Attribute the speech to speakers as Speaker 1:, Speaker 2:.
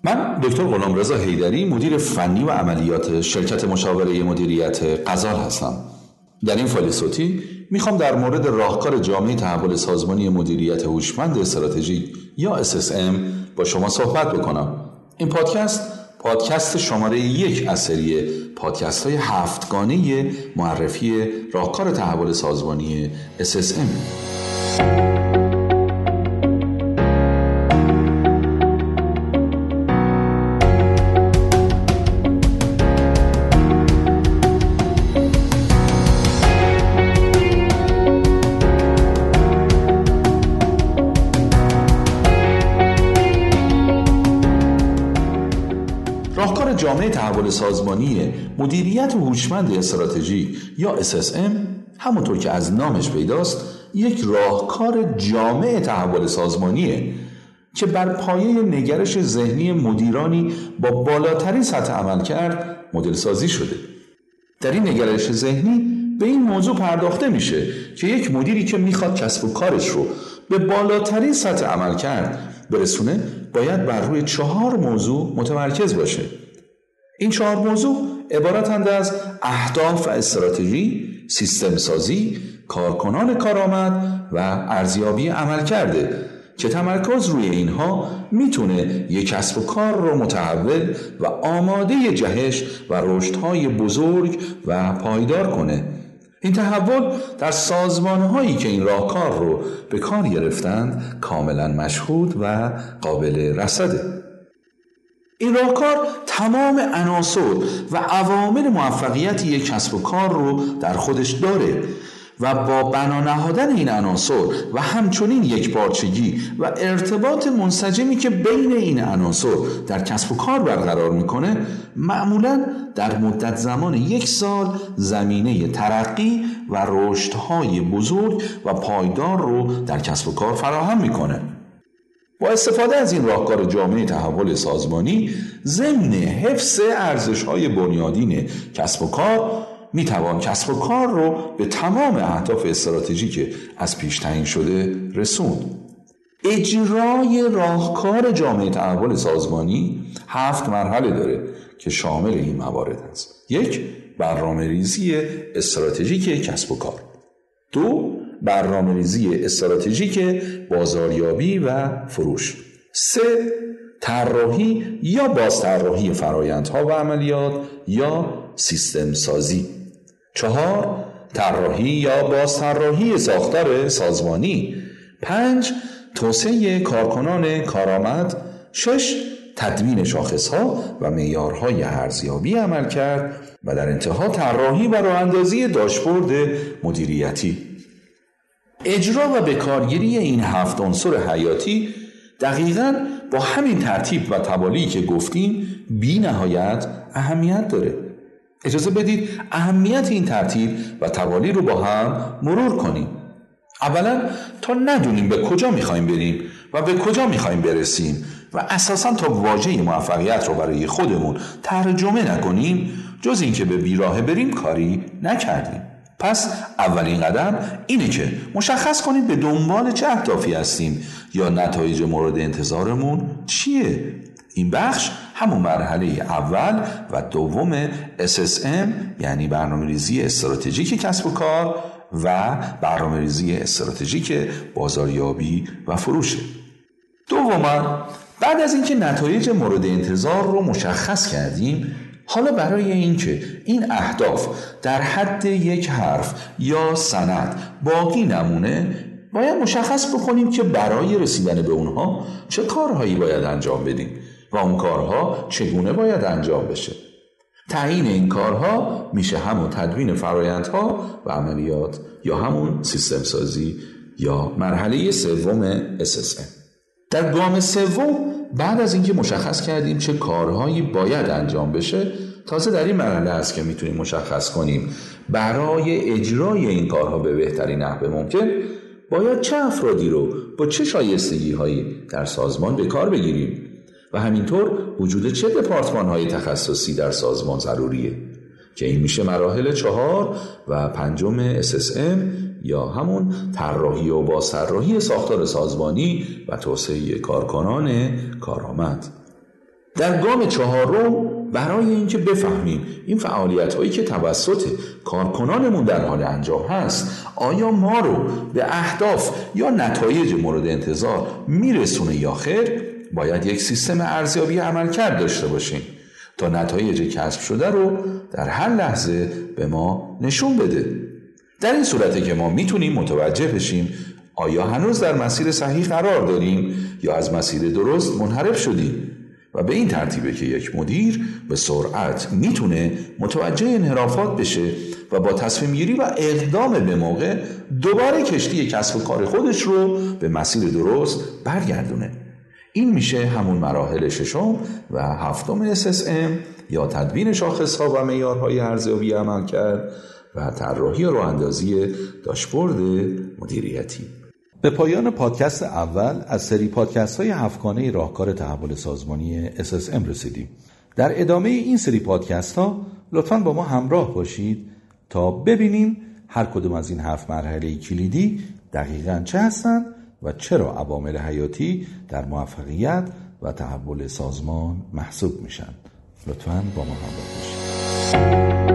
Speaker 1: من دکتر غلامرضا حیدری، مدیر فنی و عملیات شرکت مشاوره مدیریت غزال هستم. در این فایل صوتی میخوام در مورد راهکار جامع تحول سازمانی مدیریت هوشمند استراتژیک یا SSM با شما صحبت بکنم. این پادکست شماره 1 از سری پادکست های 7گانه معرفی راهکار تحول سازمانی SSM. راهکار جامع تحول سازمانی مدیریت هوشمند استراتژیک یا SSM همونطور که از نامش پیداست یک راهکار جامع تحول سازمانیه که بر پایه نگرش ذهنی مدیرانی با بالاترین سطح عملکرد مدل سازی شده. در این نگرش ذهنی به این موضوع پرداخته میشه که یک مدیری که میخواد کسب و کارش رو به بالاترین سطح عملکرد برسونه باید بر روی 4 موضوع متمرکز باشه. این 4 موضوع عبارتند از اهداف و استراتژی، سیستم سازی، کارکنان کارآمد و ارزیابی عملکرد که تمرکز روی اینها میتونه یک کسب و کار رو متحول و آماده جهش و رشدهای بزرگ و پایدار کنه. این تحول در سازمان‌هایی که این راهکار رو به کار گرفتند کاملا مشهود و قابل رصده. این راهکار تمام عناصر و عوامل موفقیت یک کسب و کار رو در خودش داره و با بنا نهادن این عناصر و همچنین یکپارچگی و ارتباط منسجمی که بین این عناصر در کسب و کار برقرار میکنه معمولاً در مدت زمان 1 سال زمینه ترقی و رشدهای بزرگ و پایدار رو در کسب و کار فراهم میکنه. با استفاده از این راهکار جامع تحول سازمانی ضمن حفظ ارزش‌های بنیادین کسب و کار میتوان کسب و کار رو به تمام اهداف استراتژیک از پیش تعیین شده رسوند. اجرای راهکار جامع تحول سازمانی 7 مرحله داره که شامل این موارد است. 1. برنامه‌ریزی استراتژیک کسب و کار. 2. برنامه‌ریزی استراتژیک بازاریابی و فروش. 3. طراحی یا بازطراحی فرآیندها و عملیات یا سیستم سازی. 4. طراحی یا بازطراحی ساختار سازمانی. 5. توسعه کارکنان کارآمد. 6. تدوین شاخصها و معیارهای ارزیابی عملکرد و در انتها طراحی و راه‌اندازی داشبورد مدیریتی. اجرا و بکارگیری این 7 عنصر حیاتی دقیقاً با همین ترتیب و توالی که گفتیم بی نهایت اهمیت داره. اجازه بدید اهمیت این ترتیب و توالی رو با هم مرور کنیم. اولا تا ندونیم به کجا میخوایم بریم و به کجا میخوایم برسیم و اساساً تا واژه موفقیت رو برای خودمون ترجمه نکنیم جز این که به بیراه بریم کاری نکردیم. پس اولین قدم اینه که مشخص کنید به دنبال چه اهدافی هستیم یا نتایج مورد انتظارمون چیه. این بخش همون مرحله اول و دوم SSM یعنی برنامه‌ریزی استراتژیک کسب و کار و برنامه‌ریزی استراتژیک بازاریابی و فروشه. دوما بعد از اینکه نتایج مورد انتظار رو مشخص کردیم حالا برای اینکه این اهداف در حد یک حرف یا سند باقی نمونه باید مشخص بکنیم که برای رسیدن به اونها چه کارهایی باید انجام بدیم و اون کارها چگونه باید انجام بشه. تعیین این کارها میشه همون تدوین فرآیندها و عملیات یا همون سیستم سازی یا مرحله سوم SSM. در گام سوم بعد از اینکه مشخص کردیم چه کارهایی باید انجام بشه تازه در این مرحله است که میتونیم مشخص کنیم برای اجرای این کارها به بهترین نحو ممکن باید چه افرادی رو با چه شایستگی هایی در سازمان به کار بگیریم و همینطور وجود چه دپارتمان های تخصصی در سازمان ضروریه که این میشه مراحل 4 و 5 SSM یا همون طراحی و بازطراحی ساختار سازمانی و توسعه کارکنان کارآمد. در گام چهارم برای اینکه بفهمیم این فعالیت‌هایی که توسط کارکنانمون در حال انجام هست آیا ما رو به اهداف یا نتایج مورد انتظار میرسونه یا خیر، باید یک سیستم ارزیابی عملکرد داشته باشیم تا نتایج کسب شده رو در هر لحظه به ما نشون بده. در این صورته که ما میتونیم متوجه بشیم آیا هنوز در مسیر صحیح قرار داریم یا از مسیر درست منحرف شدیم، و به این ترتیبه که یک مدیر به سرعت میتونه متوجه انحرافات بشه و با تصمیم گیری و اقدام به موقع دوباره کشتی کسب و کار خودش رو به مسیر درست برگردونه. این میشه همون مراحل ششم و هفتم SSM یا تدوین شاخص‌ها و معیارهای ارزیابی عملکرد و طراحی راه‌اندازی داشبورد مدیریتی.
Speaker 2: به پایان پادکست اول از سری پادکست های 7گانه راهکار تحول سازمانی SSM رسیدیم. در ادامه این سری پادکست ها لطفاً با ما همراه باشید تا ببینیم هر کدوم از این 7 مرحله کلیدی دقیقاً چه هستند و چرا عوامل حیاتی در موفقیت و تحول سازمان محسوب میشن. لطفاً با ما همراه باشید.